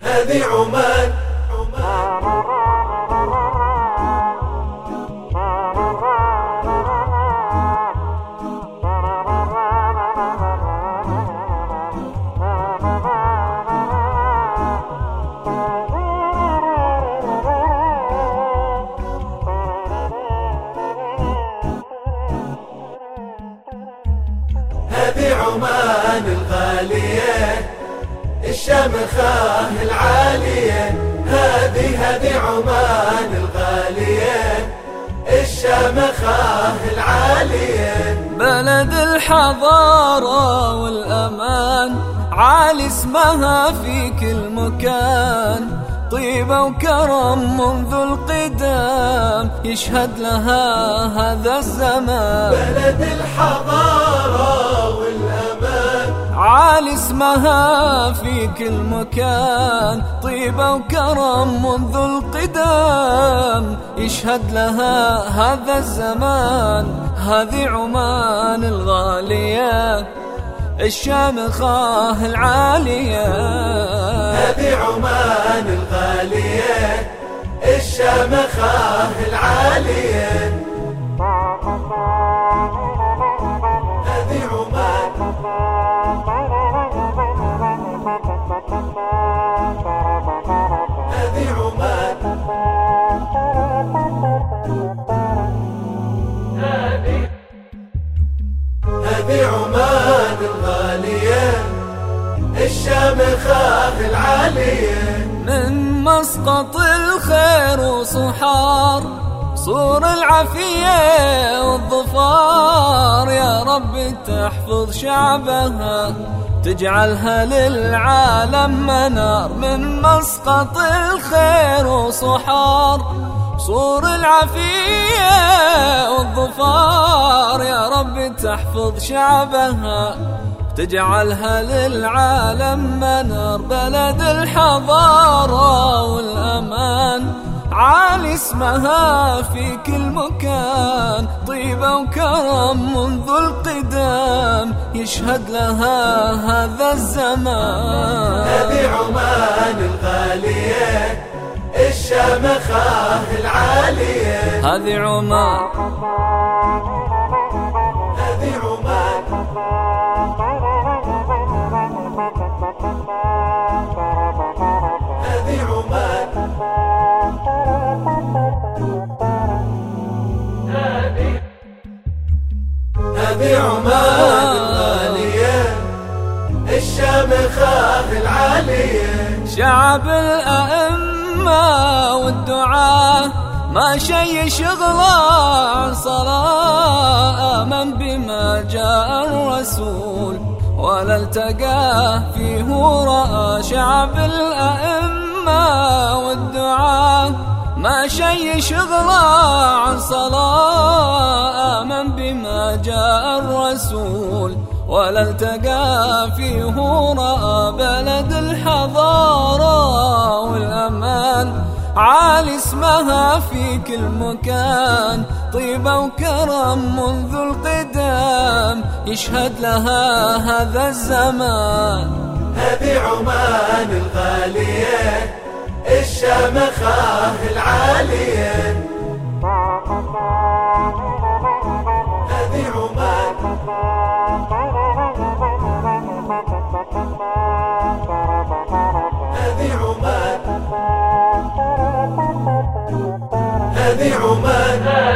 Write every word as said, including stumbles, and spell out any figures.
هذه عمان. هذه عمان الغالية الشامخة العالية. هذه هذه عمان الغالية الشامخة العالية. بلد الحضارة والأمان، عالي اسمها في كل مكان. طيبة وكرم منذ القدام، يشهد لها هذا الزمان. بلد الحضارة والأمان، عالي اسمها في كل مكان. طيبة وكرم منذ القدام، يشهد لها هذا الزمان. هذه عمان الغالية الشامخة العالية. هذه عمان الغالية الشامخة العالية. هذه عمان. هذه عمان. هذه عمان الغالية الشامخة العالية. من مسقط الخير وصحار، صور العافية والظفار. يا رب تحفظ شعبها، تجعلها للعالم منار. من مسقط الخير وصحار، صور العافية والظفار. يا رب تحفظ شعبها، تجعلها للعالم منار. بلد الحضارة والأمان، عالي اسمها في كل مكان. طيبة وكرم منذ القدام، يشهد لها هذا الزمان. هذه عمان الغالية الشامخة العالية. هذه عمان. هذه عمان. هذه عمان. هذه عمان الغالية الشامخة العالية. شعب الأئمة والدعاة، ما شي شغله عن صلاة. آمن بما جاء الرسول، ولا التقاه فيه رأى. شعب الأئمة والدعاة، ما شي شغله عن صلاة. آمن بما جاء الرسول، ولا التقى فيه رأى. بلد الحضارة والأمان، عالي اسمها في كل مكان. طيبة وكرم منذ القدام، يشهد لها هذا الزمان. هذه عمان الغالية الشامخة العالية. هذه عمان. هذه عمان. هذه عمان.